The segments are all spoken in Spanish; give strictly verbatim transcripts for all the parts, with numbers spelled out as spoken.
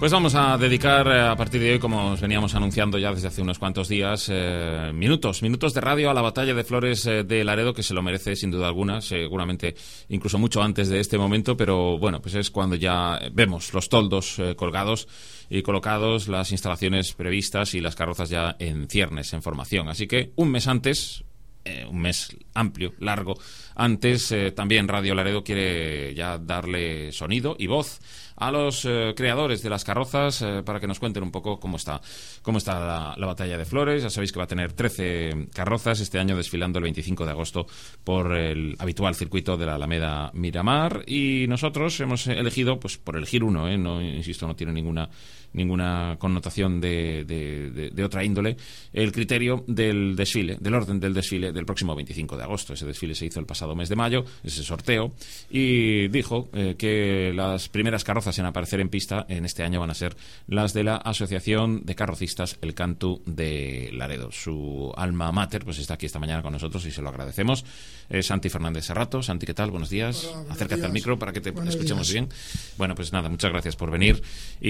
Pues vamos a dedicar a partir de hoy, como os veníamos anunciando ya desde hace unos cuantos días, eh, minutos, minutos de radio a la batalla de Flores eh, de Laredo, que se lo merece sin duda alguna, seguramente incluso mucho antes de este momento, pero bueno, pues es cuando ya vemos los toldos eh, colgados y colocados, las instalaciones previstas y las carrozas ya en ciernes, en formación. Así que un mes antes, eh, un mes amplio, largo, antes eh, también Radio Laredo quiere ya darle sonido y voz a los eh, creadores de las carrozas eh, para que nos cuenten un poco cómo está cómo está la, la batalla de Flores. Ya sabéis que va a tener trece carrozas este año, desfilando el veinticinco de agosto por el habitual circuito de la Alameda Miramar, y nosotros hemos elegido, pues por elegir uno, ¿eh? No, insisto, no tiene ninguna ninguna connotación de, de, de, de otra índole, el criterio del desfile, del orden del desfile del próximo veinticinco de agosto. Ese desfile se hizo el pasado mes de mayo, ese sorteo, y dijo eh, que las primeras carrozas en aparecer en pista en este año van a ser las de la Asociación de Carrocistas El Cantu de Laredo. Su alma mater pues está aquí esta mañana con nosotros y se lo agradecemos. Eh, Santi Fernández Serrato. Santi, ¿qué tal? Buenos días. Hola, buenos Acércate días. Al micro para que te buenos escuchemos días. Bien. Bueno, pues nada, muchas gracias por venir.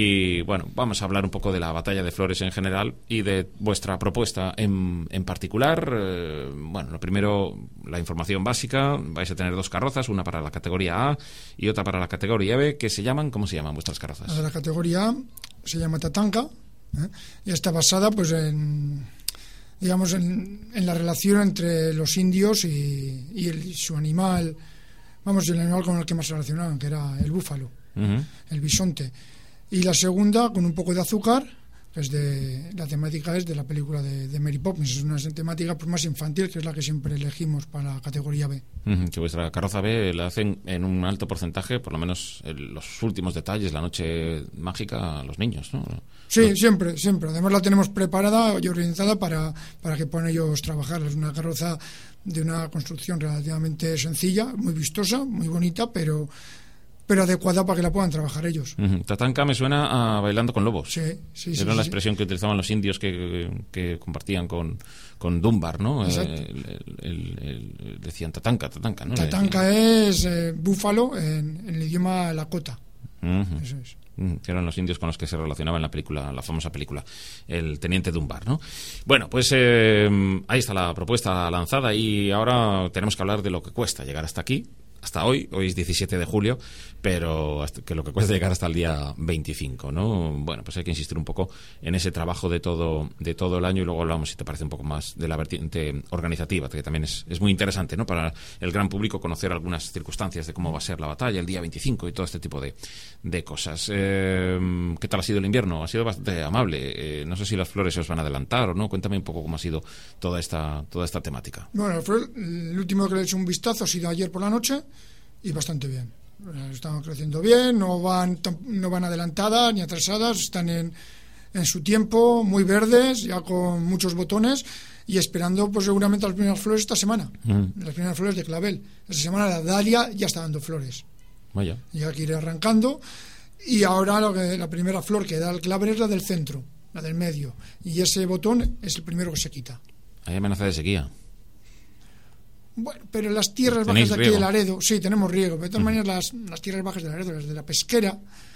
Y bueno, vamos a hablar un poco de la batalla de Flores en general y de vuestra propuesta en, en particular. Eh, bueno, lo primero, la información básica. Vais a tener dos carrozas, una para la categoría A y otra para la categoría B, que se llaman, ¿cómo se llaman vuestras carrozas? La de la categoría A se llama Tatanka, ¿eh? Y está basada pues en, digamos, en, en la relación entre los indios y, y el, su animal, vamos, el animal con el que más se relacionaban, que era el búfalo, uh-huh. el bisonte. Y la segunda, con un poco de azúcar, que es de, la temática es de la película de, de Mary Poppins. Es una temática pues más infantil, que es la que siempre elegimos para la categoría B. Uh-huh. Que vuestra carroza B la hacen en un alto porcentaje, por lo menos el, los últimos detalles, la noche mágica, a los niños, ¿no? Sí, los... siempre, siempre. Además la tenemos preparada y organizada para, para que puedan ellos trabajar. Es una carroza de una construcción relativamente sencilla, muy vistosa, muy bonita, pero... pero adecuada para que la puedan trabajar ellos. Uh-huh. Tatanka me suena a Bailando con Lobos. Sí, sí, sí. Era sí, la sí. expresión que utilizaban los indios que, que compartían con, con Dunbar, ¿no? Exacto. El, el, el, el, decían Tatanka, Tatanka, ¿no? Tatanka es eh, búfalo en, en el idioma lakota. Uh-huh. Eso es. Que eran los indios con los que se relacionaba en la película, la famosa película, el Teniente Dunbar, ¿no? Bueno, pues eh, ahí está la propuesta lanzada y ahora tenemos que hablar de lo que cuesta llegar hasta aquí. Hasta hoy, hoy es diecisiete de julio, pero hasta que lo que cuesta llegar hasta el día veinticinco, ¿no? Bueno, pues hay que insistir un poco en ese trabajo de todo de todo el año y luego hablamos, si te parece, un poco más de la vertiente organizativa, que también es, es muy interesante, ¿no? Para el gran público conocer algunas circunstancias de cómo va a ser la batalla el día veinticinco y todo este tipo de, de cosas. Eh, ¿Qué tal ha sido el invierno? Ha sido bastante amable. Eh, no sé si las flores se os van a adelantar o no. Cuéntame un poco cómo ha sido toda esta toda esta temática. Bueno, fue el último que le he hecho un vistazo ha sido ayer por la noche. Y bastante bien. Están creciendo bien, no van no van adelantadas ni atrasadas, están en, en su tiempo, muy verdes, ya con muchos botones y esperando pues seguramente las primeras flores esta semana. Mm. Las primeras flores de clavel. Esta semana la dalia ya está dando flores. Vaya. Ya que iré arrancando. Y ahora lo que, la primera flor que da el clavel es la del centro, la del medio. Y ese botón es el primero que se quita. Hay amenaza de sequía. Bueno, pero en las tierras bajas de aquí riego? de Laredo, sí, tenemos riego, pero de todas uh-huh. maneras las, las tierras bajas de Laredo, las de la pesquera,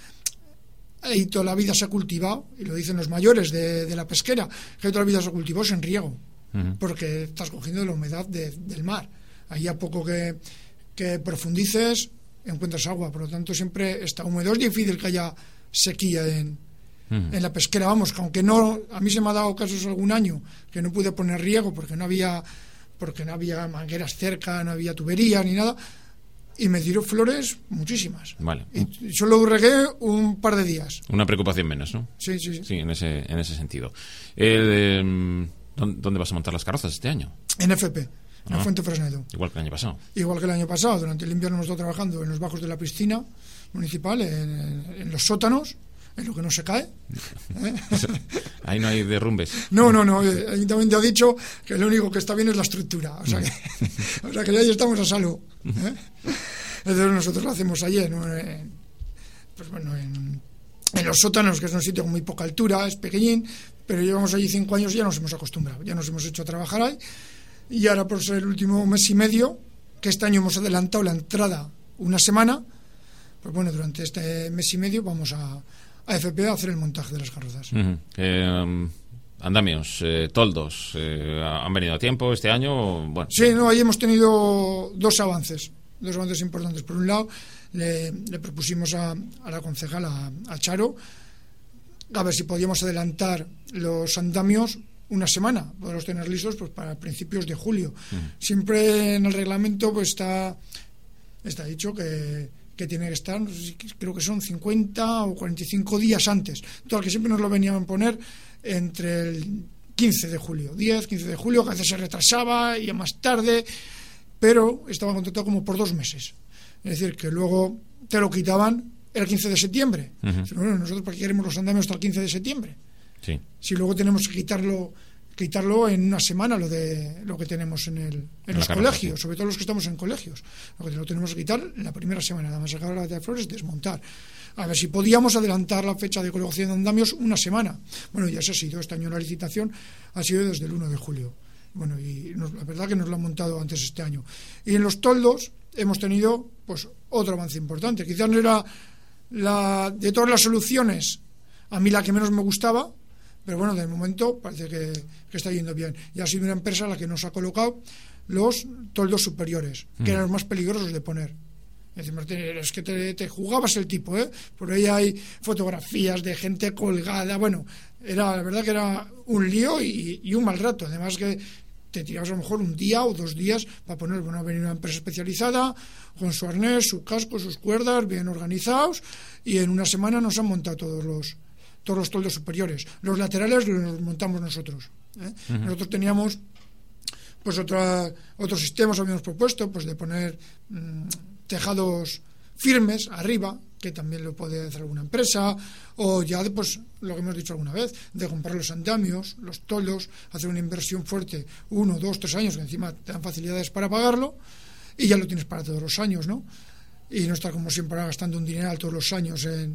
ahí toda la vida se ha cultivado, y lo dicen los mayores de, de la pesquera, que toda la vida se ha cultivado sin riego, uh-huh. porque estás cogiendo la humedad de, del mar. Ahí a poco que, que profundices, encuentras agua, por lo tanto siempre está húmedo. Es difícil que haya sequía en, uh-huh. en la pesquera, vamos, que aunque no, a mí se me ha dado casos algún año que no pude poner riego porque no había... porque no había mangueras cerca, no había tuberías ni nada, y me tiró flores muchísimas. Vale. Y solo regué un par de días. Una preocupación menos, ¿no? Sí, sí, sí. Sí, en ese, en ese sentido. Eh, ¿Dónde vas a montar las carrozas este año? En F P, en ah, Fuente Fresnedo. Igual que el año pasado. Igual que el año pasado. Durante el invierno hemos estado trabajando en los bajos de la piscina municipal, en, en los sótanos, en lo que no se cae. ¿Eh? Ahí no hay derrumbes. No, no, no. El ayuntamiento ha dicho que lo único que está bien es la estructura. O sea que, o sea que ahí estamos a salvo. ¿Eh? Entonces nosotros lo hacemos allí, ¿no? En, pues bueno, en, en los sótanos, que es un sitio con muy poca altura, es pequeñín, pero llevamos allí cinco años y ya nos hemos acostumbrado. Ya nos hemos hecho a trabajar ahí. Y ahora, por ser el último mes y medio, que este año hemos adelantado la entrada una semana, pues bueno, durante este mes y medio vamos a A F P a hacer el montaje de las carrozas. Uh-huh. eh, um, andamios, eh, toldos, eh, ¿han venido a tiempo este año? Bueno. Sí, no, ahí hemos tenido dos avances, dos avances importantes. Por un lado, le, le propusimos a, a la concejala, a, a Charo, a ver si podíamos adelantar los andamios una semana, poderlos tener listos pues para principios de julio. Uh-huh. Siempre en el reglamento pues está, está dicho que, que tiene que estar, creo que son cincuenta o cuarenta y cinco días antes. Todo que siempre nos lo venían a poner entre el quince de julio, diez, quince de julio, que a veces se retrasaba y más tarde, pero estaba contratado como por dos meses. Es decir, que luego te lo quitaban el quince de septiembre. Uh-huh. Bueno, nosotros para qué queremos los andamios hasta el quince de septiembre. Sí. Si luego tenemos que quitarlo quitarlo en una semana lo de lo que tenemos en el en los colegios, sobre todo los que estamos en colegios, lo que lo tenemos que quitar en la primera semana, nada más sacar la batalla de flores, desmontar. A ver si podíamos adelantar la fecha de colocación de andamios una semana. Bueno, ya se ha sido este año la licitación, ha sido desde el uno de julio. Bueno, y nos, la verdad que nos lo han montado antes este año. Y en los toldos hemos tenido pues otro avance importante. Quizás no era la de todas las soluciones a mí la que menos me gustaba, pero bueno, de momento parece que, que está yendo bien. Y ha sido una empresa la que nos ha colocado los toldos superiores, que mm. eran los más peligrosos de poner. Es decir, es que te, te jugabas el tipo, ¿eh? Por ahí hay fotografías de gente colgada. Bueno, era la verdad que era un lío y, y un mal rato. Además que te tirabas a lo mejor un día o dos días para poner, bueno, venir una empresa especializada con su arnés, su casco, sus cuerdas, bien organizados, y en una semana nos han montado todos los todos los toldos superiores. Los laterales los montamos nosotros, ¿eh? Uh-huh. Nosotros teníamos pues otra otros sistemas habíamos propuesto, pues de poner mmm, tejados firmes arriba, que también lo puede hacer alguna empresa, o ya de, pues lo que hemos dicho alguna vez, de comprar los andamios, los toldos, hacer una inversión fuerte, uno, dos, tres años, que encima te dan facilidades para pagarlo, y ya lo tienes para todos los años, ¿no? Y no estar como siempre gastando un dineral todos los años en,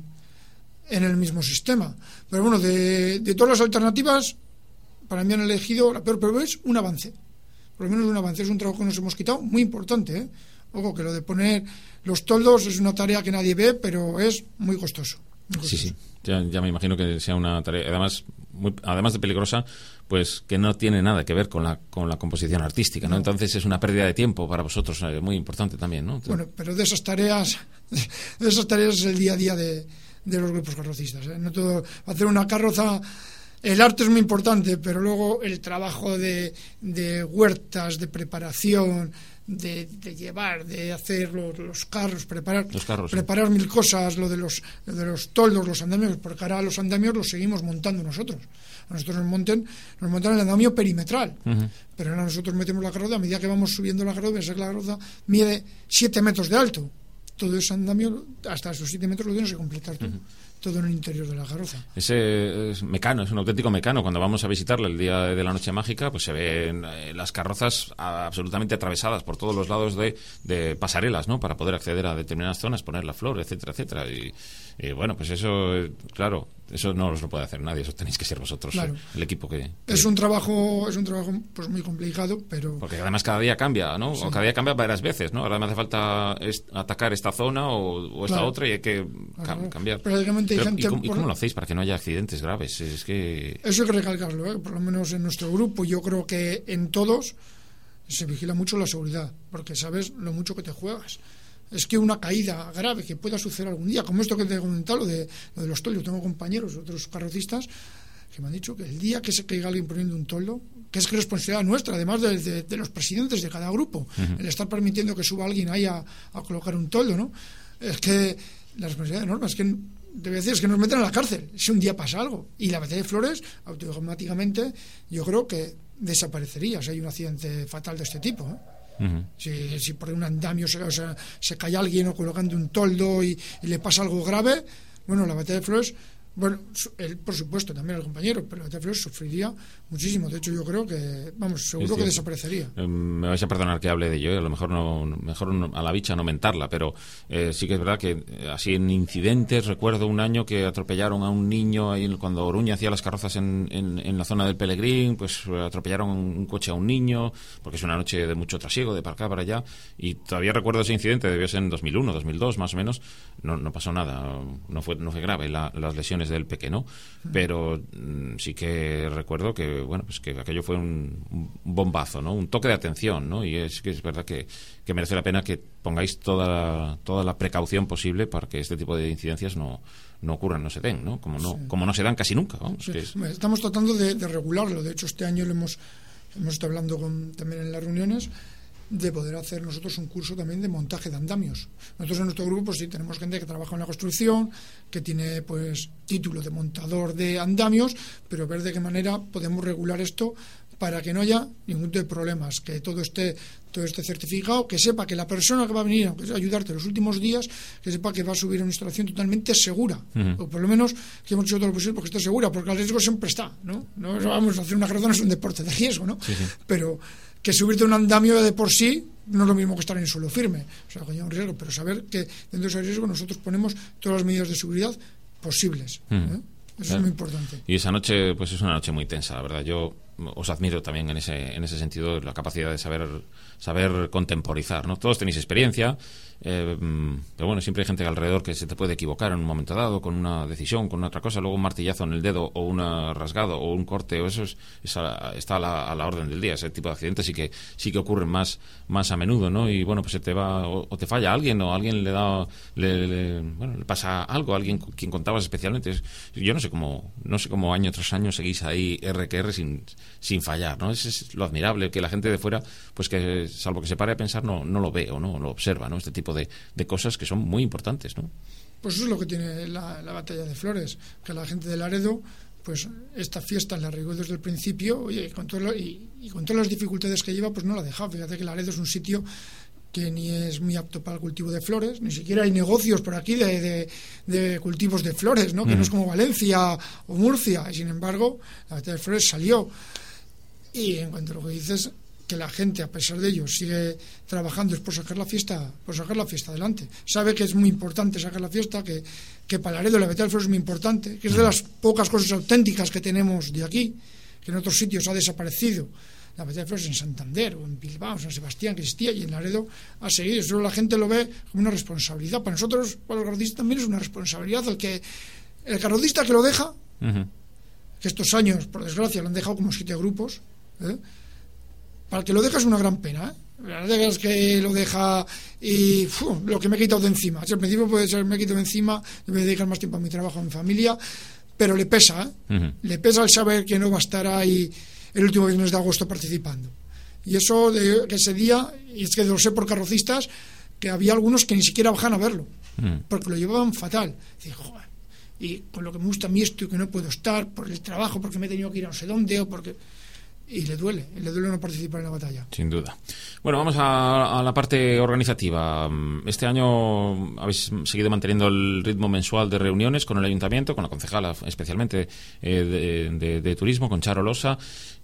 en el mismo sistema. Pero bueno, de, de todas las alternativas, para mí han elegido la peor, pero es un avance. Por lo menos un avance, es un trabajo que nos hemos quitado, muy importante, ¿eh? Ojo, que lo de poner los toldos es una tarea que nadie ve, pero es muy costoso. Muy costoso. Sí, sí, ya, ya me imagino que sea una tarea, además muy, además de peligrosa, pues que no tiene nada que ver con la con la composición artística, ¿no? No. Entonces es una pérdida de tiempo para vosotros, eh, muy importante también, ¿no? Bueno, pero de esas tareas, de esas tareas es el día a día de, de los grupos carrocistas, ¿eh? No todo, hacer una carroza. El arte es muy importante, pero luego el trabajo de, de huertas, de preparación, de, de llevar, de hacer los, los carros, preparar los carros, preparar sí. mil cosas, lo de los lo de los toldos, los andamios, porque ahora los andamios los seguimos montando nosotros. A nosotros nos monten, nos montan el andamio perimetral, uh-huh. pero ahora nosotros metemos la carroza, a medida que vamos subiendo la carroza, pensar que la carroza mide siete metros de alto. Todo ese andamio, hasta esos siete metros lo tienes que completar tú. Uh-huh. Todo en el interior de la carroza. Ese es mecano, es un auténtico mecano. Cuando vamos a visitarle el día de la Noche Mágica, pues se ven eh, las carrozas absolutamente atravesadas por todos los lados de, de pasarelas, ¿no? Para poder acceder a determinadas zonas, poner la flor, etcétera, etcétera. Y, y bueno, pues eso, claro, eso no os lo puede hacer nadie, eso tenéis que ser vosotros, claro. el equipo que, que... Es un trabajo, es un trabajo pues muy complicado, pero... Porque además cada día cambia, ¿no? Sí. O cada día cambia varias veces, ¿no? Ahora me hace falta est- atacar esta zona o, o esta claro. otra y hay que cam- cambiar. Prácticamente hay Pero, gente... ¿y, cómo, ¿Y cómo por... lo hacéis para que no haya accidentes graves? Es que... Eso hay que recalcarlo, ¿eh? Por lo menos en nuestro grupo, yo creo que en todos se vigila mucho la seguridad, porque sabes lo mucho que te juegas. Es que una caída grave que pueda suceder algún día, como esto que te he comentado, lo de, lo de los toldos, tengo compañeros, otros carrocistas, que me han dicho que el día que se caiga alguien poniendo un toldo, que es responsabilidad nuestra, además de, de, de los presidentes de cada grupo, uh-huh. el estar permitiendo que suba alguien ahí a, a colocar un toldo, ¿no? Es que la responsabilidad enorme, es que debe decir, es que nos meten a la cárcel si un día pasa algo. Y la batalla de flores, automáticamente, yo creo que desaparecería si hay un accidente fatal de este tipo, ¿eh? Uh-huh. Si, si por un andamio se, o sea, se cae alguien o colocando un toldo y, y le pasa algo grave, bueno, la batalla de flores Bueno, él, por supuesto, también el compañero, pero la Batalla de Flores sufriría muchísimo. De hecho, yo creo que, vamos, seguro que desaparecería. Eh, me vais a perdonar que hable de ello, ¿eh? A lo mejor no, mejor no, a la bicha no mentarla, pero eh, sí que es verdad que eh, así en incidentes, recuerdo un año que atropellaron a un niño ahí cuando Oruña hacía las carrozas en, en, en la zona del Pelegrín, pues atropellaron un coche a un niño, porque es una noche de mucho trasiego, de para acá, para allá, y todavía recuerdo ese incidente, debió ser en dos mil uno, dos mil dos más o menos, no, no pasó nada, no fue, no fue grave la, las lesiones del pequeño, pero mm, sí que recuerdo que bueno pues que aquello fue un, un bombazo, ¿no? Un toque de atención, ¿no? Y es que es verdad que, que merece la pena que pongáis toda toda la precaución posible para que este tipo de incidencias no no ocurran, no se den, ¿no? Como no sí. como no se dan casi nunca, vamos, sí. que es... Estamos tratando de, de regularlo. De hecho, este año lo hemos hemos estado hablando con, también en las reuniones, de poder hacer nosotros un curso también de montaje de andamios. Nosotros en nuestro grupo pues sí tenemos gente que trabaja en la construcción, que tiene pues título de montador de andamios, pero ver de qué manera podemos regular esto para que no haya ningún tipo de problemas, que todo esté todo esté certificado, que sepa que la persona que va a venir a ayudarte los últimos días, que sepa que va a subir a una instalación totalmente segura, uh-huh. o por lo menos que hemos hecho todo lo posible porque esté segura, porque el riesgo siempre está, ¿no? No vamos a hacer una carrozana, es un deporte de riesgo, ¿no? Sí, sí. Pero que subirte un andamio de por sí no es lo mismo que estar en suelo firme, o sea, que hay un riesgo, pero saber que dentro de ese riesgo nosotros ponemos todas las medidas de seguridad posibles, ¿eh? Uh-huh. Eso es muy importante. Y esa noche, pues es una noche muy tensa, la verdad. Yo os admiro también en ese en ese sentido, la capacidad de saber saber contemporizar, ¿no? Todos tenéis experiencia, eh, pero bueno, siempre hay gente alrededor que se te puede equivocar en un momento dado con una decisión, con otra cosa, luego un martillazo en el dedo o un rasgado o un corte, o eso es, es a, está a la, a la orden del día. Ese tipo de accidentes sí que sí que ocurren más más a menudo, ¿no? Y bueno, pues se te va o, o te falla alguien o alguien le da le, le, bueno, le pasa algo a alguien quien contabas especialmente. Yo no sé cómo no sé cómo año tras año seguís ahí R que R sin sin fallar, ¿no? Eso es lo admirable, que la gente de fuera, pues que salvo que se pare a pensar, no no lo ve o no lo observa, ¿no? Este tipo de, de cosas que son muy importantes, ¿no? Pues eso es lo que tiene la, la Batalla de Flores, que la gente de Laredo, pues esta fiesta la arraigó desde el principio, oye, y con, todo lo, y, y con todas las dificultades que lleva, pues no la ha dejado. Fíjate que Laredo es un sitio que ni es muy apto para el cultivo de flores, ni siquiera hay negocios por aquí de, de, de cultivos de flores, ¿no? Que mm. no es como Valencia o Murcia, y sin embargo la Batalla de Flores salió. Y en cuanto a lo que dices, que la gente, a pesar de ello, sigue trabajando es por sacar la fiesta, por sacar la fiesta adelante. Sabe que es muy importante sacar la fiesta, que, que para Laredo la Batalla de Flores es muy importante, que es de las pocas cosas auténticas que tenemos de aquí, que en otros sitios ha desaparecido. La Batalla de Flores en Santander o en Bilbao, en San Sebastián, que existía, y en Laredo ha seguido. Solo la gente lo ve como una responsabilidad. Para nosotros, para los carrocistas, también es una responsabilidad. El que el carrocista que lo deja, uh-huh. que estos años, por desgracia, lo han dejado como siete grupos, ¿eh? Para el que lo deja es una gran pena, ¿eh? La verdad es que lo deja y uf, lo que me he quitado de encima. Si al principio puede ser me he quitado de encima, me voy a dedicar más tiempo a mi trabajo, a mi familia, pero le pesa, ¿eh? Uh-huh. Le pesa el saber que no va a estar ahí el último viernes de agosto participando. Y eso, de, que ese día, y es que lo sé por carrocistas, que había algunos que ni siquiera bajan a verlo, uh-huh. porque lo llevaban fatal. Y, joder, y con lo que me gusta a mí esto y que no puedo estar por el trabajo, porque me he tenido que ir a no sé dónde, o porque... Y le duele, le duele no participar en la batalla. Sin duda. Bueno, vamos a, a la parte organizativa. Este año habéis seguido manteniendo el ritmo mensual de reuniones con el ayuntamiento, con la concejala especialmente eh, de, de, de turismo, con Charo Losa.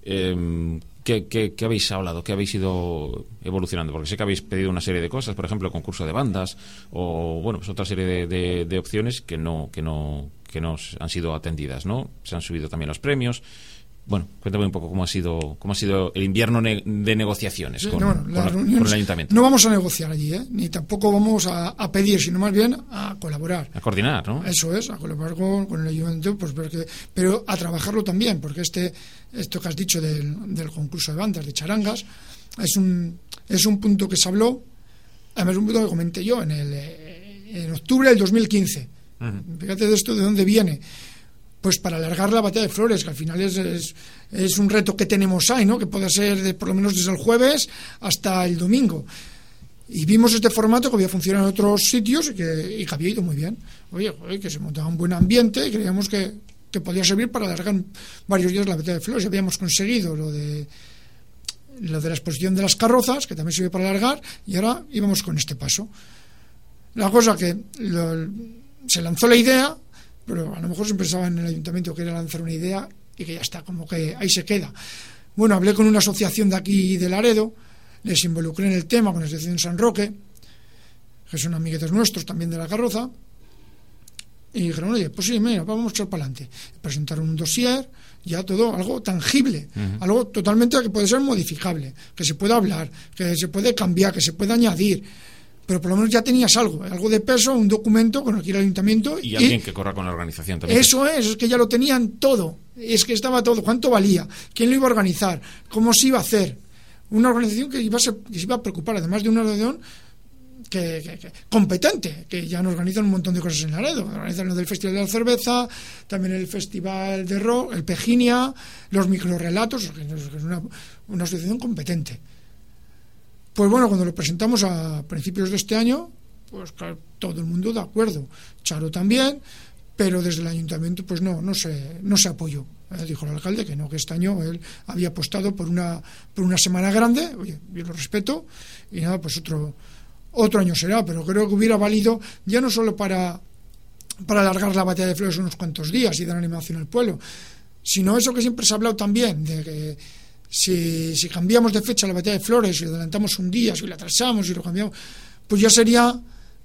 Eh, ¿qué, qué, ¿Qué habéis hablado? ¿Qué habéis ido evolucionando? Porque sé que habéis pedido una serie de cosas, por ejemplo, el concurso de bandas o bueno, pues otra serie de, de, de opciones que no, que no, que no han sido atendidas, ¿no? Se han subido también los premios. Bueno, cuéntame un poco cómo ha sido cómo ha sido el invierno ne- de negociaciones con, no, con, la, con el ayuntamiento. No vamos a negociar allí, ¿eh? Ni tampoco vamos a, a pedir, sino más bien a colaborar. A coordinar, ¿no? Eso es, a colaborar con, con el ayuntamiento, pues porque, pero a trabajarlo también, porque este esto que has dicho del, del concurso de bandas, de charangas, es un es un punto que se habló, además un punto que comenté yo en el en octubre del dos mil quince. Uh-huh. Fíjate de esto, de dónde viene. Pues para alargar la Batalla de Flores, que al final es, es, es un reto que tenemos ahí, ¿no? Que puede ser de, por lo menos desde el jueves hasta el domingo. Y vimos este formato que había funcionado en otros sitios y que, y que había ido muy bien. Oye, oye, que se montaba un buen ambiente y creíamos que, que podía servir para alargar varios días la Batalla de Flores. Y habíamos conseguido lo de lo de la exposición de las carrozas, que también sirve para alargar, y ahora íbamos con este paso. La cosa que lo, se lanzó la idea pero a lo mejor se pensaba en el ayuntamiento que era lanzar una idea y que ya está, como que ahí se queda. Bueno, hablé con una asociación de aquí de Laredo, les involucré en el tema con la asociación San Roque, que son amiguetes nuestros también de la carroza, y dijeron, oye, pues sí, mira, vamos a echar para adelante. Presentaron un dossier, ya todo, algo tangible, uh-huh. algo totalmente que puede ser modificable, que se puede hablar, que se puede cambiar, que se puede añadir, pero por lo menos ya tenías algo, algo de peso, un documento con el que ir al ayuntamiento. Y, y alguien que corra con la organización también. Eso es, es que ya lo tenían todo, es que estaba todo, cuánto valía, quién lo iba a organizar, cómo se iba a hacer. Una organización que, iba a ser, que se iba a preocupar, además de una organización que, que, que, competente, que ya nos organizan un montón de cosas en Laredo. Organizan lo del Festival de la Cerveza, también el Festival de Rock, el Pejinia, los microrelatos, que es una, una asociación competente. Pues bueno, cuando lo presentamos a principios de este año, pues claro, todo el mundo de acuerdo. Charo también, pero desde el ayuntamiento pues no, no se, no se apoyó. Eh, dijo el alcalde que no, que este año él había apostado por una, por una semana grande. Oye, yo lo respeto, y nada, pues otro, otro año será, pero creo que hubiera valido ya no solo para, para alargar la batalla de Flores unos cuantos días y dar animación al pueblo, sino eso que siempre se ha hablado también, de que Si, si cambiamos de fecha la batalla de Flores, si lo adelantamos un día, si lo atrasamos, si lo cambiamos, pues ya sería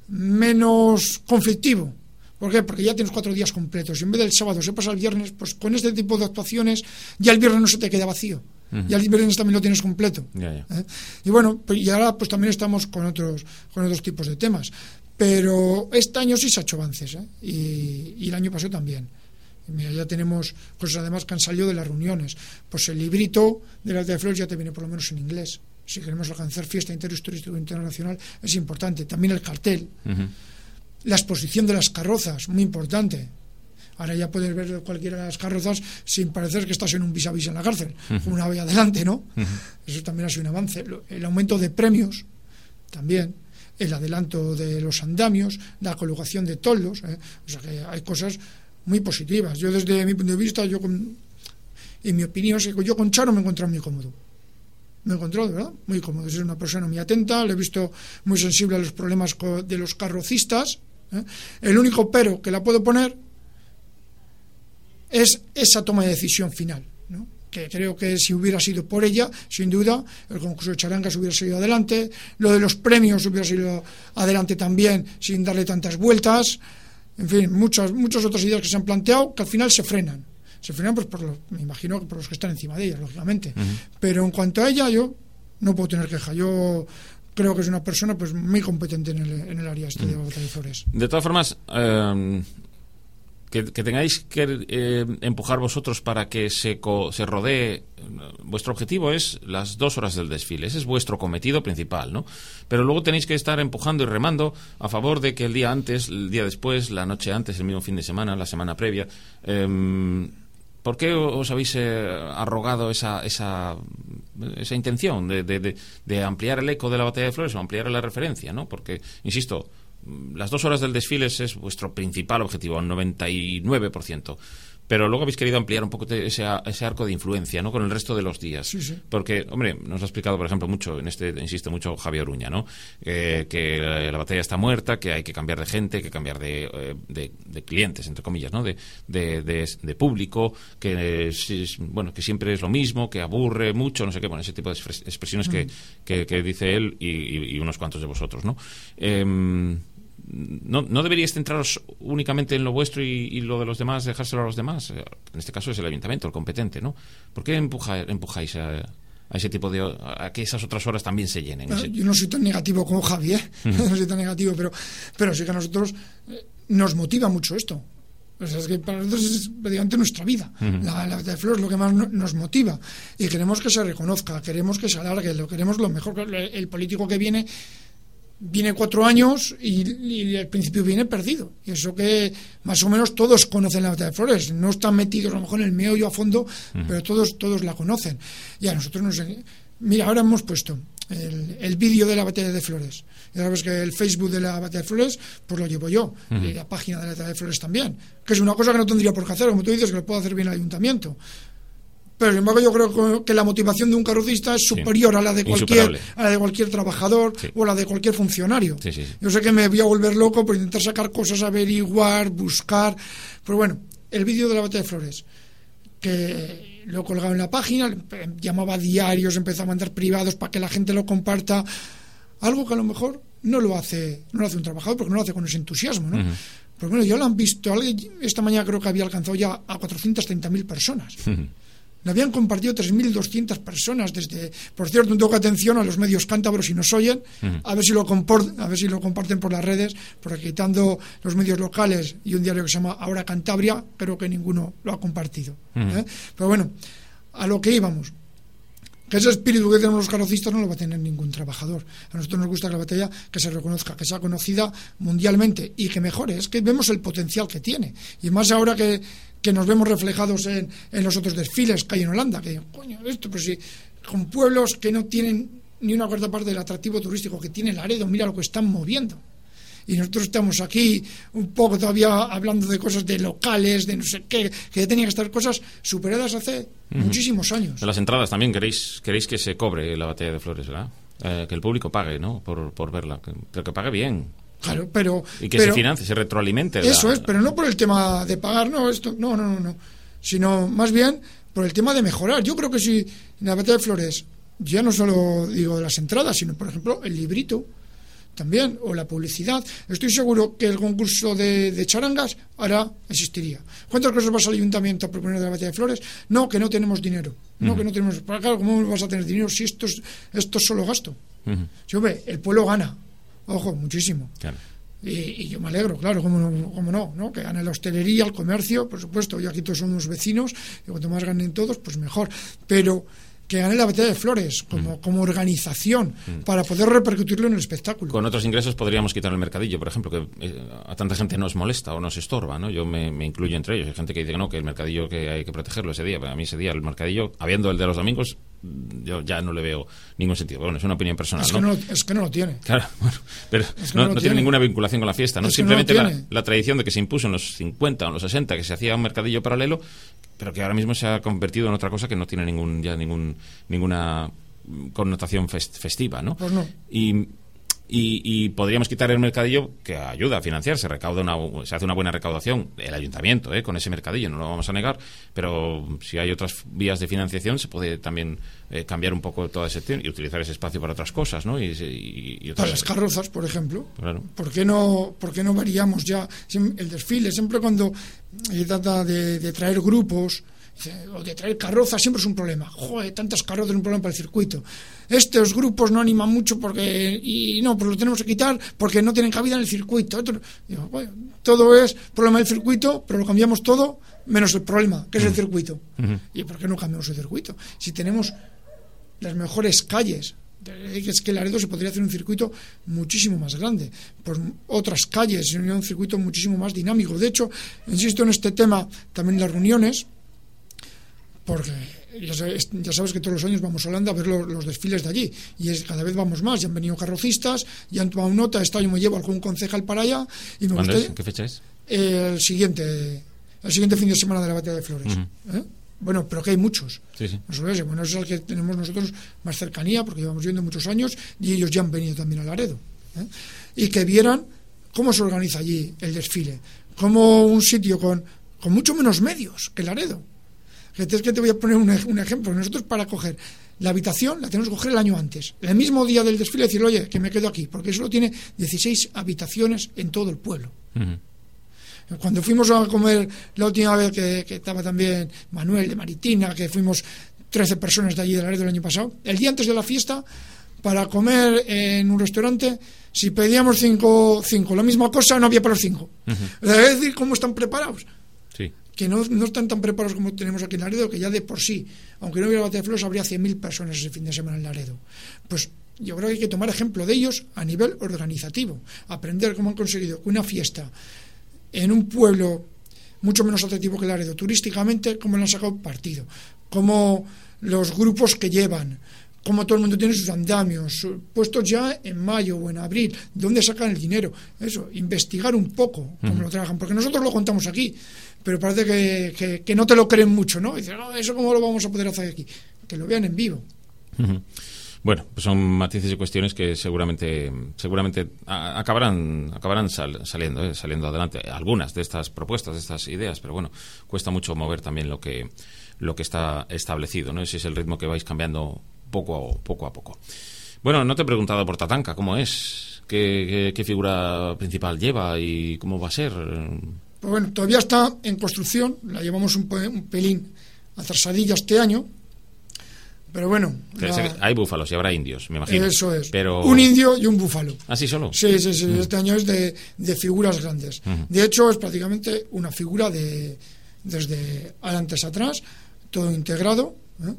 menos conflictivo. ¿Por qué? Porque ya tienes cuatro días completos. Y en vez del sábado se pasa el viernes, pues con este tipo de actuaciones ya el viernes no se te queda vacío. Uh-huh. Ya el viernes también lo tienes completo. Yeah, yeah. ¿Eh? Y bueno, pues, y ahora pues también estamos con otros, con otros tipos de temas. Pero este año sí se ha hecho avances, ¿eh? y, y el año pasado también. Mira, ya tenemos cosas además que han salido de las reuniones. Pues el librito de la Batalla de Flores ya te viene por lo menos en inglés. Si queremos alcanzar fiesta interés turístico internacional es importante. También el cartel. Uh-huh. La exposición de las carrozas, muy importante. Ahora ya puedes ver cualquiera de las carrozas sin parecer que estás en un vis a vis en la cárcel, uh-huh. con una valla adelante, ¿no? Uh-huh. Eso también ha sido un avance. El aumento de premios también. El adelanto de los andamios, la colocación de toldos, ¿eh? O sea que hay cosas muy positivas. Yo desde mi punto de vista, yo con, en mi opinión, yo con Charo me he encontrado muy cómodo. Me he encontrado, ¿verdad? Muy cómodo. Es una persona muy atenta, le he visto muy sensible a los problemas de los carrocistas. ¿eh? El único pero que la puedo poner es esa toma de decisión final, ¿no? Que creo que si hubiera sido por ella, sin duda, el concurso de charangas hubiera seguido adelante, lo de los premios hubiera seguido adelante también, sin darle tantas vueltas. En fin, muchas muchas otras ideas que se han planteado que al final se frenan. Se frenan pues por los, me imagino que por los que están encima de ellas, lógicamente. Uh-huh. Pero en cuanto a ella, yo no puedo tener queja. Yo creo que es una persona pues muy competente en el, en el área este uh-huh. de Batalla de Flores. De todas formas, eh, que, que tengáis que eh, empujar vosotros para que se, co, se rodee, vuestro objetivo es las dos horas del desfile, ese es vuestro cometido principal, ¿no? Pero luego tenéis que estar empujando y remando a favor de que el día antes, el día después, la noche antes, el mismo fin de semana, la semana previa, eh, ¿por qué os habéis eh, arrogado esa, esa, esa intención de, de, de, de ampliar el eco de la Batalla de Flores o ampliar la referencia, ¿no? Porque, insisto, las dos horas del desfile es vuestro principal objetivo, el noventa y nueve por ciento. Pero luego habéis querido ampliar un poco ese, ese arco de influencia, ¿no? Con el resto de los días. Sí, sí. Porque, hombre, nos ha explicado, por ejemplo, mucho, en este, insiste mucho Javier Uruña, ¿no? Eh, que la, la batalla está muerta, que hay que cambiar de gente, que cambiar de, eh, de, de clientes, entre comillas, ¿no? De, de, de, de público, que es, bueno, que siempre es lo mismo, que aburre mucho, no sé qué, bueno, ese tipo de expresiones mm. que, que, que dice él y, y, y unos cuantos de vosotros, ¿no? Eh, No, no deberíais centraros únicamente en lo vuestro y, y lo de los demás, dejárselo a los demás. En este caso es el ayuntamiento, el competente, ¿no? ¿Por qué empuja, empujáis a, a ese tipo de... a que esas otras horas también se llenen? Bueno, yo no soy tan negativo como Javi, ¿eh? Uh-huh. No soy tan negativo, pero, pero sí que a nosotros eh, nos motiva mucho esto. O sea, es que para nosotros es prácticamente nuestra vida. Uh-huh. La, la Batalla de Flores es lo que más no, nos motiva. Y queremos que se reconozca, queremos que se alargue, lo queremos lo mejor. El, el político que viene... viene cuatro años y, y al principio viene perdido. Y eso que más o menos todos conocen la Batalla de Flores. No están metidos a lo mejor en el meollo a fondo, uh-huh. pero todos todos la conocen. Y a nosotros nos... Mira, ahora hemos puesto el, el vídeo de la Batalla de Flores. Ya sabes que el Facebook de la Batalla de Flores, pues lo llevo yo. Uh-huh. Y la página de la Batalla de Flores también. Que es una cosa que no tendría por qué hacer, como tú dices, que lo puede hacer bien el ayuntamiento. Pero sin embargo yo creo que la motivación de un carrocista es superior sí. a la de cualquier a la de cualquier trabajador sí. o a la de cualquier funcionario. Sí, sí, sí. Yo sé que me voy a volver loco por intentar sacar cosas, averiguar, buscar, pero bueno, el vídeo de la Batalla de Flores, que lo he colgado en la página, llamaba a diarios, empezó a mandar privados para que la gente lo comparta, algo que a lo mejor no lo hace no lo hace un trabajador porque no lo hace con ese entusiasmo, ¿no? Uh-huh. Pero bueno, ya lo han visto, esta mañana creo que había alcanzado ya a cuatrocientas treinta mil personas. Uh-huh. Lo habían compartido tres mil doscientas personas desde... Por cierto, un toque de atención a los medios cántabros si nos oyen, uh-huh. a ver si lo comport, a ver si lo comparten por las redes, porque quitando los medios locales y un diario que se llama Ahora Cantabria, creo que ninguno lo ha compartido. Uh-huh. ¿eh? Pero bueno, a lo que íbamos. Que ese espíritu que tenemos los carrocistas no lo va a tener ningún trabajador. A nosotros nos gusta que la batalla que se reconozca, que sea conocida mundialmente y que mejore. Es que vemos el potencial que tiene. Y más ahora que, que nos vemos reflejados en, en los otros desfiles que hay en Holanda. Que, coño, esto, pues sí, con pueblos que no tienen ni una cuarta parte del atractivo turístico que tiene Laredo, mira lo que están moviendo. Y nosotros estamos aquí un poco todavía hablando de cosas de locales, de no sé qué, que ya tenían que estar cosas superadas hace uh-huh. muchísimos años. De las entradas también queréis queréis que se cobre la Batalla de Flores, ¿verdad? Eh, que el público pague, ¿no? Por, por verla, que, pero que pague bien. Claro, pero... Y que pero, se financie, se retroalimente. Eso la... es, pero no por el tema de pagar, no, esto, no, no, no, no, sino más bien por el tema de mejorar. Yo creo que si en la Batalla de Flores, ya no solo digo de las entradas, sino por ejemplo el librito, también, o la publicidad. Estoy seguro que el concurso de, de charangas ahora existiría. ¿Cuántas cosas vas al ayuntamiento a proponer de la Batalla de Flores? No, que no tenemos dinero. No, uh-huh. que no tenemos... Claro, ¿cómo vas a tener dinero si esto es, esto es solo gasto? Uh-huh. Si, hombre, el pueblo gana. Ojo, muchísimo. Claro. Y, y yo me alegro, claro, cómo no, cómo no, ¿no? Que gane la hostelería, el comercio, por supuesto. Y aquí todos somos vecinos, y cuanto más ganen todos, pues mejor. Pero... que gane la Batalla de Flores como, mm. como organización mm. para poder repercutirlo en el espectáculo. Con otros ingresos podríamos quitar el mercadillo, por ejemplo, que eh, a tanta gente nos molesta o nos estorba, ¿no? Yo me, me incluyo entre ellos. Hay gente que dice que no, que el mercadillo que hay que protegerlo ese día. Pero a mí ese día el mercadillo, habiendo el de los domingos, yo ya no le veo ningún sentido. Bueno, es una opinión personal, es que ¿no? no es que no lo tiene. Claro, bueno, pero es que no, no, no tiene. tiene ninguna vinculación con la fiesta, ¿no? Es Simplemente no la, la tradición de que se impuso en los cincuenta o en los sesenta que se hacía un mercadillo paralelo, pero que ahora mismo se ha convertido en otra cosa que no tiene ningún ya ningún ninguna connotación fest, festiva, ¿no? Pues no. Y, y, y podríamos quitar el mercadillo, que ayuda a financiar, se recauda una, se hace una buena recaudación, el ayuntamiento, ¿eh? Con ese mercadillo, no lo vamos a negar, pero si hay otras vías de financiación se puede también eh, cambiar un poco toda esa y utilizar ese espacio para otras cosas, ¿no? Y, y, y otras... Para las carrozas, por ejemplo. Claro. ¿Por qué no, por qué no variamos ya el desfile? Siempre cuando se trata de, de traer grupos o de traer carrozas, siempre es un problema. Joder, tantas carrozas es un problema para el circuito. Estos grupos no animan mucho porque y no, pues lo tenemos que quitar porque no tienen cabida en el circuito. Otro, digo, bueno, todo es problema del circuito, pero lo cambiamos todo menos el problema, que es el circuito. Uh-huh. ¿Y por qué no cambiamos el circuito? Si tenemos las mejores calles, es que Laredo se podría hacer un circuito muchísimo más grande, por otras calles, un circuito muchísimo más dinámico. De hecho, insisto en este tema también en las reuniones, porque ya sabes, ya sabes que todos los años vamos a Holanda a ver los, los desfiles de allí, y es, cada vez vamos más, ya han venido carrocistas, ya han tomado nota, este año me llevo algún concejal para allá. Y me ¿Cuándo gustaría, es? ¿Qué fecha es? Eh, el siguiente el siguiente fin de semana de la Batalla de Flores. Uh-huh. ¿Eh? Bueno, pero que hay muchos. Sí, sí. No es, bueno, es el que tenemos nosotros más cercanía, porque llevamos viendo muchos años, y ellos ya han venido también a Laredo. ¿Eh? Y que vieran cómo se organiza allí el desfile, como un sitio con, con mucho menos medios que Laredo. Es que te voy a poner un, un ejemplo. Nosotros, para coger la habitación, la tenemos que coger el año antes. El mismo día del desfile, decir, oye, que me quedo aquí, porque solo tiene dieciséis habitaciones en todo el pueblo. Uh-huh. Cuando fuimos a comer la última vez, que, que estaba también Manuel de Maritina, que fuimos trece personas de allí de Laredo el año pasado, el día antes de la fiesta, para comer en un restaurante, si pedíamos cinco, cinco la misma cosa, no había para los cinco. Uh-huh. Es decir, ¿cómo están preparados? Sí. Que no, no están tan preparados como tenemos aquí en Laredo, que ya de por sí, aunque no hubiera Batalla de Flores, habría cien mil personas ese fin de semana en Laredo. Pues yo creo que hay que tomar ejemplo de ellos a nivel organizativo, aprender cómo han conseguido que una fiesta en un pueblo mucho menos atractivo que Laredo, turísticamente, cómo le han sacado partido, cómo los grupos que llevan, como todo el mundo tiene sus andamios puestos ya en mayo o en abril, ¿de dónde sacan el dinero? Eso, investigar un poco cómo uh-huh. lo trabajan, porque nosotros lo contamos aquí, pero parece que, que, que no te lo creen mucho, ¿no? Y dices, no, ¿eso cómo lo vamos a poder hacer aquí? Que lo vean en vivo. Uh-huh. Bueno, pues son matices y cuestiones que seguramente seguramente a, acabarán acabarán sal, saliendo eh, saliendo adelante algunas de estas propuestas, de estas ideas, pero bueno, cuesta mucho mover también lo que lo que está establecido, ¿no? Ese es el ritmo que vais cambiando poco a poco a poco. Bueno, no te he preguntado por Tatanka, ¿cómo es? ¿Qué, qué, qué figura principal lleva y cómo va a ser? Pues bueno, todavía está en construcción, la llevamos un, un pelín atrasadilla este año. Pero bueno, la... hay búfalos y habrá indios, me imagino. Eso es, pero... un indio y un búfalo. ¿Ah, sí, solo? Sí, sí, sí, uh-huh. Este año es de, de figuras grandes. Uh-huh. De hecho, es prácticamente una figura de desde adelante a atrás, todo integrado, ¿eh?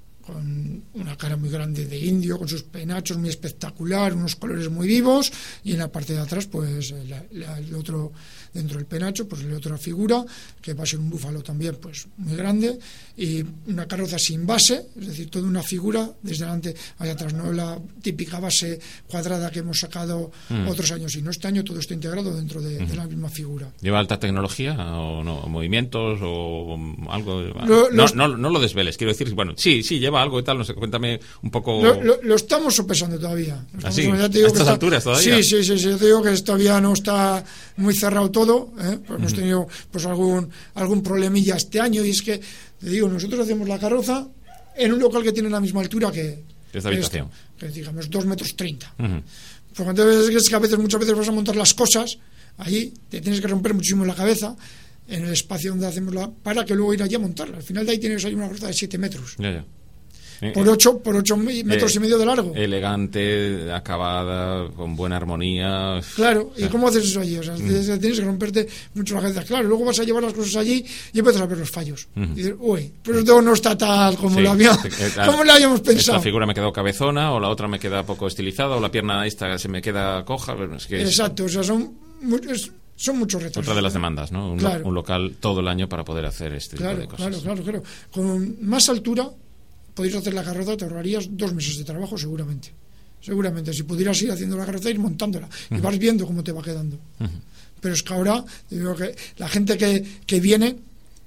Con una cara muy grande de indio, con sus penachos muy espectacular, unos colores muy vivos, y en la parte de atrás, pues la, la, el otro, dentro del penacho, pues la otra figura, que va a ser un búfalo también, pues muy grande, y una carroza sin base, es decir, toda una figura desde delante hacia atrás, no la típica base cuadrada que hemos sacado mm. otros años, sino este año todo está integrado dentro de, mm. de la misma figura. ¿Lleva alta tecnología o no? ¿Movimientos o algo? Lo, no, los... no, no lo desveles, quiero decir, bueno, sí, sí, lleva algo y tal, no sé, cuéntame un poco. Lo, lo, lo estamos sopesando todavía. ¿Ah, sí? ¿A estas está... alturas todavía? Sí, sí, sí, sí, yo te digo que todavía no está muy cerrado todo, ¿eh? Pues hemos tenido pues algún algún problemilla este año, y es que, te digo, nosotros hacemos la carroza en un local que tiene la misma altura que esta habitación, que digamos dos metros treinta. Uh-huh. Pues entonces es que a veces, muchas veces vas a montar las cosas allí, te tienes que romper muchísimo la cabeza en el espacio donde hacemos la, para que luego ir allí a montarla. Al final de ahí tienes ahí una carroza de siete metros. Ya, ya. Por ocho, por ocho metros eh, y medio de largo. Elegante, acabada, con buena armonía. Claro, ¿y cómo haces eso allí? O sea, mm. tienes que romperte mucho la cabeza. Claro, luego vas a llevar las cosas allí y empiezas a ver los fallos. Mm. Y dices, uy, pero esto no está tal como, sí, lo, había, como lo habíamos pensado. Esta figura me quedó cabezona, o la otra me queda poco estilizada, o la pierna esta se me queda coja. Es que Exacto, es... o sea, son... Es, Son muchos retos. Otra de las demandas, ¿no? Un, claro. un local todo el año para poder hacer este claro, tipo de cosas. Claro, claro, claro. Con más altura podrías hacer la carroza, te ahorrarías dos meses de trabajo seguramente. Seguramente, si pudieras ir haciendo la carroza, ir montándola. Uh-huh. Y vas viendo cómo te va quedando. Uh-huh. Pero es que ahora, digo que la gente que, que viene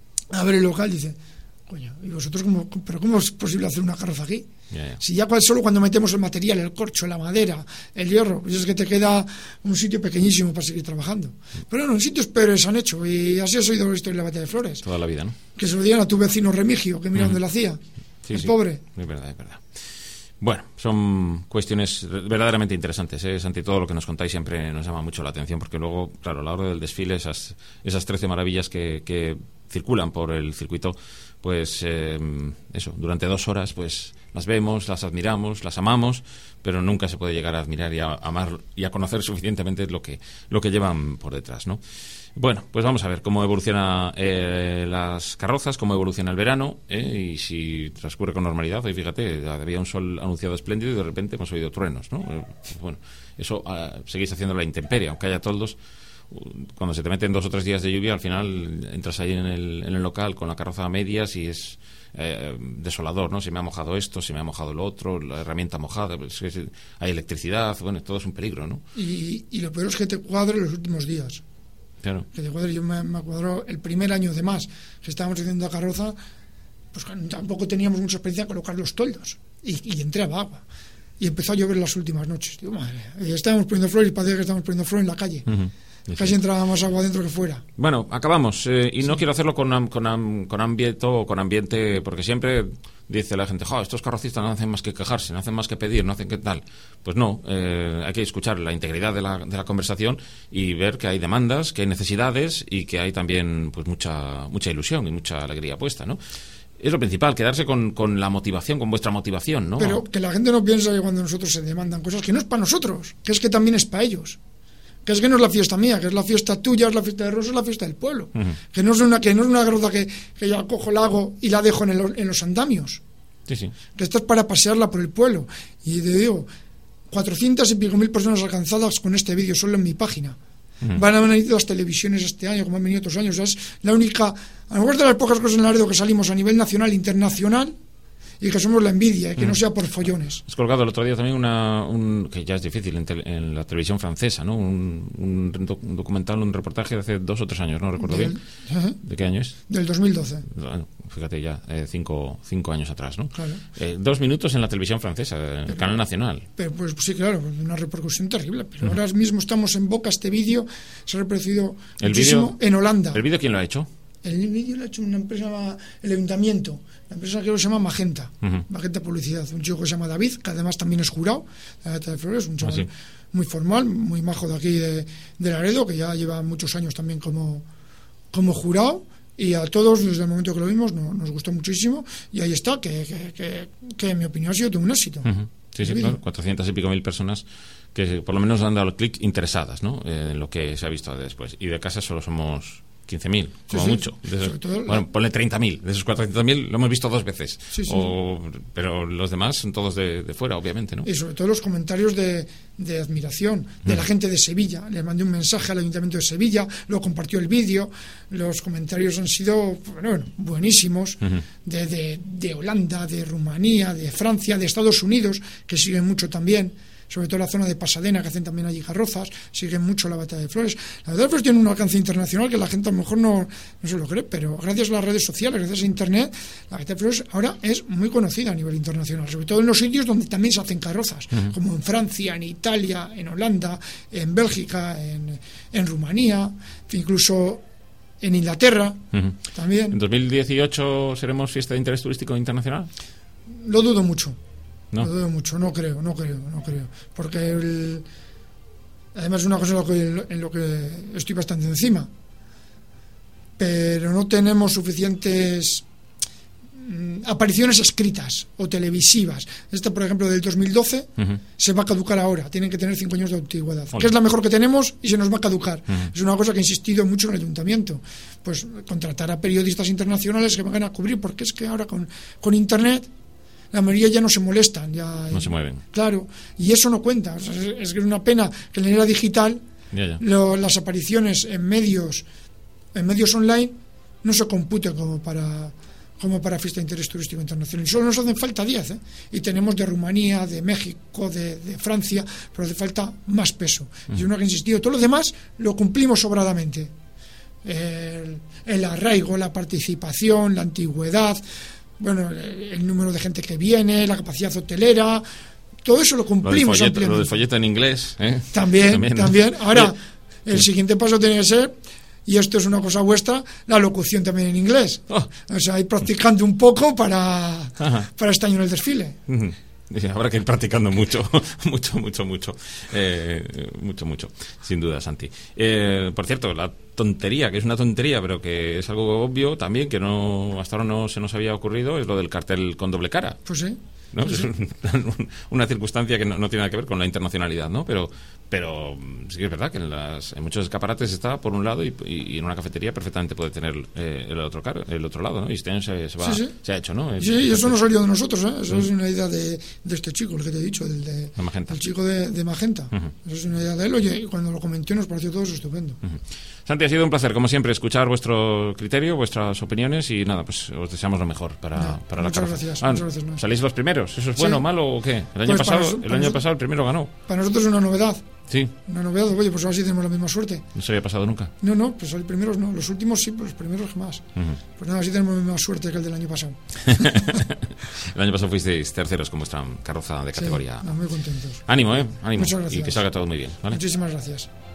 a ver el local dice, coño, ¿y vosotros cómo, pero cómo es posible hacer una carroza aquí? Yeah, yeah. Si ya solo cuando metemos el material, el corcho, la madera, el hierro, pues es que te queda un sitio pequeñísimo para seguir trabajando. Pero no, en sitios peores han hecho, y así has oído la historia de la Batalla de Flores. Toda la vida, ¿no? Que se lo digan a tu vecino Remigio, que mira uh-huh. dónde lo hacía. Sí, el sí. pobre. Es verdad, es verdad. Bueno, son cuestiones verdaderamente interesantes, ¿eh? Santi, todo lo que nos contáis siempre nos llama mucho la atención, porque luego, claro, a la hora del desfile, esas esas trece maravillas que, que circulan por el circuito, pues eh, eso, durante dos horas, pues las vemos, las admiramos, las amamos, pero nunca se puede llegar a admirar y a amar y a conocer suficientemente lo que lo que llevan por detrás, ¿no? Bueno, pues vamos a ver cómo evoluciona eh, las carrozas, cómo evoluciona el verano, eh, y si transcurre con normalidad. Hoy, fíjate, había un sol anunciado espléndido y de repente hemos oído truenos, ¿no? Eh, pues bueno, eso uh, seguís haciendo la intemperie, aunque haya toldos. Cuando se te meten dos o tres días de lluvia, al final entras ahí en el, en el local con la carroza a medias y es eh, desolador, ¿no? Se me ha mojado esto, se me ha mojado lo otro, la herramienta mojada, pues, hay electricidad, bueno, todo es un peligro, ¿no? Y, y lo peor es que te cuadre los últimos días. Claro. Que te cuadre, yo me, me cuadró el primer año de más que estábamos haciendo la carroza, pues tampoco teníamos mucha experiencia en colocar los toldos y, y entraba agua. Y empezó a llover las últimas noches. Digo, madre, y estábamos poniendo flores y parecía que estábamos poniendo flores en la calle. Uh-huh. Casi entraba más agua dentro que fuera. Bueno, acabamos. Eh, y sí. No quiero hacerlo con, con, con ambiente o con ambiente, porque siempre dice la gente, jo, estos carrocistas no hacen más que quejarse, no hacen más que pedir, no hacen que tal. Pues no, eh, hay que escuchar la integridad de la, de la conversación y ver que hay demandas, que hay necesidades y que hay también pues mucha mucha ilusión y mucha alegría puesta, ¿no? Es lo principal, quedarse con, con la motivación, con vuestra motivación, ¿no? Pero que la gente no piensa que cuando nosotros se demandan cosas, que no es para nosotros, que es que también es para ellos. Que es que no es la fiesta mía, que es la fiesta tuya, es la fiesta de Rosa, es la fiesta del pueblo. Uh-huh. Que no es una que no es una carroza que, que yo cojo, la hago y la dejo en, el, en los andamios. Sí, sí. Que esto es para pasearla por el pueblo. Y te digo, cuatrocientas y pico mil personas alcanzadas con este vídeo solo en mi página. Uh-huh. Van a venir las televisiones este año, como han venido otros años. O sea, es la única, a lo mejor de las pocas cosas en Laredo que salimos a nivel nacional e internacional, y que somos la envidia, y que mm. no sea por follones. Has colgado el otro día también una, un, que ya es difícil en, te, en la televisión francesa, ¿no? Un, un, un documental, un reportaje de hace dos o tres años, no recuerdo Del, bien. Uh-huh. ¿De qué año es? Del dos mil doce. Bueno, fíjate ya, eh, cinco, cinco años atrás, ¿no? Claro. Eh, dos minutos en la televisión francesa, en el canal nacional. Pero, pues sí, claro, una repercusión terrible. Pero uh-huh. ahora mismo estamos en boca, este vídeo se ha reproducido ¿El muchísimo video, en Holanda. ¿El vídeo quién lo ha hecho? El vídeo lo ha hecho una empresa, el ayuntamiento, la empresa que se llama Magenta, uh-huh. Magenta Publicidad, un chico que se llama David, que además también es jurado de la Gata de Flores, un chaval ¿Ah, sí? muy formal, muy majo de aquí de, de Laredo, que ya lleva muchos años también como, como jurado, y a todos desde el momento que lo vimos no, nos gustó muchísimo, y ahí está, que, que, que, que en mi opinión ha sido todo un éxito. Uh-huh. Sí, sí, claro, cuatrocientas y pico mil personas que por lo menos han dado el clic interesadas, ¿no? Eh, en lo que se ha visto después, y de casa solo somos quince mil, como sí, mucho. De esos, bueno, la... ponle treinta mil. De esos cuatrocientos mil lo hemos visto dos veces. Sí, sí. O, pero los demás son todos de, de fuera, obviamente, ¿no? Y sobre todo los comentarios de, de admiración de mm. la gente de Sevilla. Le mandé un mensaje al Ayuntamiento de Sevilla, lo compartió el vídeo. Los comentarios han sido bueno, buenísimos. Mm-hmm. De, de, de Holanda, de Rumanía, de Francia, de Estados Unidos, que siguen mucho también. Sobre todo la zona de Pasadena, que hacen también allí carrozas, siguen mucho la Batalla de Flores. La Batalla de Flores tiene un alcance internacional que la gente a lo mejor no, no se lo cree, pero gracias a las redes sociales, gracias a Internet, la Batalla de Flores ahora es muy conocida a nivel internacional, sobre todo en los sitios donde también se hacen carrozas, uh-huh. como en Francia, en Italia, en Holanda, en Bélgica, en, en Rumanía, incluso en Inglaterra, uh-huh. también. ¿En dos mil dieciocho seremos fiesta de interés turístico internacional? Lo dudo mucho. No. Lo dudo mucho, no creo, no creo, no creo. Porque el, además es una cosa en lo, que, en lo que estoy bastante encima. Pero no tenemos suficientes mm, apariciones escritas o televisivas. Esta, por ejemplo, del dos mil doce, uh-huh. se va a caducar ahora. Tienen que tener cinco años de antigüedad. Hola. Que es la mejor que tenemos y se nos va a caducar. Uh-huh. Es una cosa que he insistido mucho en el ayuntamiento. Pues contratar a periodistas internacionales que vengan a cubrir, porque es que ahora con, con Internet la mayoría ya no se molestan, ya no se mueven. Claro, y eso no cuenta. O sea, es, es una pena que en la era digital ya, ya. Lo, las apariciones en medios en medios online no se computen como para como para fiesta de interés turístico internacional. Y solo nos hacen falta diez, ¿eh? Y tenemos de Rumanía, de México, de, de Francia, pero hace falta más peso. Uh-huh. Y uno que ha insistido, todo lo demás lo cumplimos sobradamente. El, el arraigo, la participación, la antigüedad, bueno, el número de gente que viene, la capacidad hotelera, todo eso lo cumplimos. Lo del folleto, lo del folleto en inglés, ¿eh? También, también, también. Ahora, el siguiente paso tiene que ser, y esto es una cosa vuestra, la locución también en inglés. Oh. O sea, ir practicando un poco para, para este año en el desfile. Uh-huh. Habrá que ir practicando mucho, mucho, mucho, mucho, eh, mucho, mucho, sin duda, Santi. Eh, por cierto, la tontería, que es una tontería, pero que es algo obvio también, que no hasta ahora no se nos había ocurrido, es lo del cartel con doble cara. Pues sí. ¿No? Pues sí. Es una circunstancia que no, no tiene nada que ver con la internacionalidad, ¿no? Pero, pero sí que es verdad que en, las, en muchos escaparates está por un lado y, y en una cafetería perfectamente puede tener eh, el otro car, el otro lado, ¿no? Y este año se, se, va, sí, sí. se ha hecho, ¿no? Es, sí, y eso no salió de nosotros, ¿eh? Eso uh-huh. es una idea de, de este chico, el que te he dicho, del de, de Magenta. El chico de, de Magenta. Uh-huh. Eso es una idea de él. Oye, y cuando lo comentó nos pareció todo estupendo. Uh-huh. Santi, ha sido un placer, como siempre, escuchar vuestro criterio, vuestras opiniones y nada, pues os deseamos lo mejor para, no, para la muchas gracias, ah, muchas gracias no. ¿Salís los primeros? ¿Eso es bueno o sí. malo o qué? El año, pues pasado, nos, el año nos, pasado el primero ganó. Para nosotros es una novedad. Sí. Una novedad, oye, pues ahora sí tenemos la misma suerte. No se había pasado nunca. No, no, pues los primeros no, los últimos sí, pero los primeros jamás. Uh-huh. Pues nada, sí tenemos la misma suerte que el del año pasado. El año pasado fuisteis terceros con vuestra carroza de categoría. Sí, no, muy contentos. Ánimo, ¿eh? Ánimo. Muchas gracias. Y que salga todo muy bien, ¿vale? Muchísimas gracias.